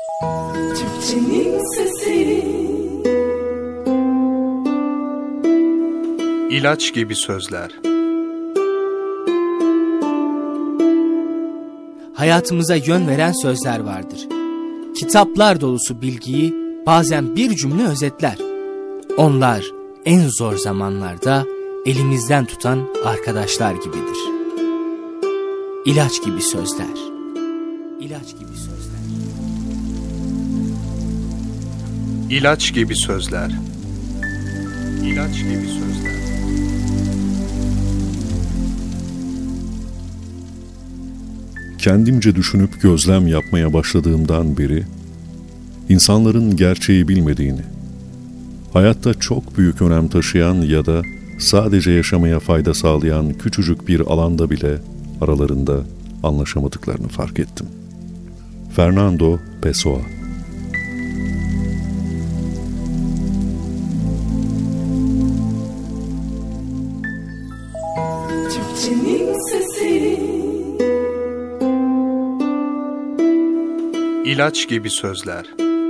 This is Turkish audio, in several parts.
Türkçenin sesi. İlaç gibi sözler. Hayatımıza yön veren sözler vardır. Kitaplar dolusu bilgiyi bazen bir cümle özetler. Onlar en zor zamanlarda elimizden tutan arkadaşlar gibidir. İlaç gibi sözler. İlaç gibi sözler. İlaç gibi sözler. İlaç gibi sözler. Kendimce düşünüp gözlem yapmaya başladığımdan beri, insanların gerçeği bilmediğini, hayatta çok büyük önem taşıyan ya da sadece yaşamaya fayda sağlayan küçücük bir alanda bile aralarında anlaşamadıklarını fark ettim. Fernando Pessoa. Türkçenin sesi. İlaç gibi sözler.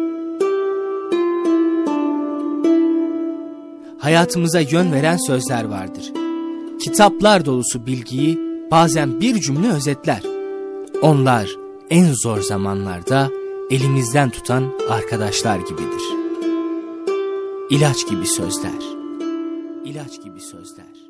Hayatımıza yön veren sözler vardır. Kitaplar dolusu bilgiyi bazen bir cümle özetler. Onlar en zor zamanlarda elimizden tutan arkadaşlar gibidir. İlaç gibi sözler. İlaç gibi sözler.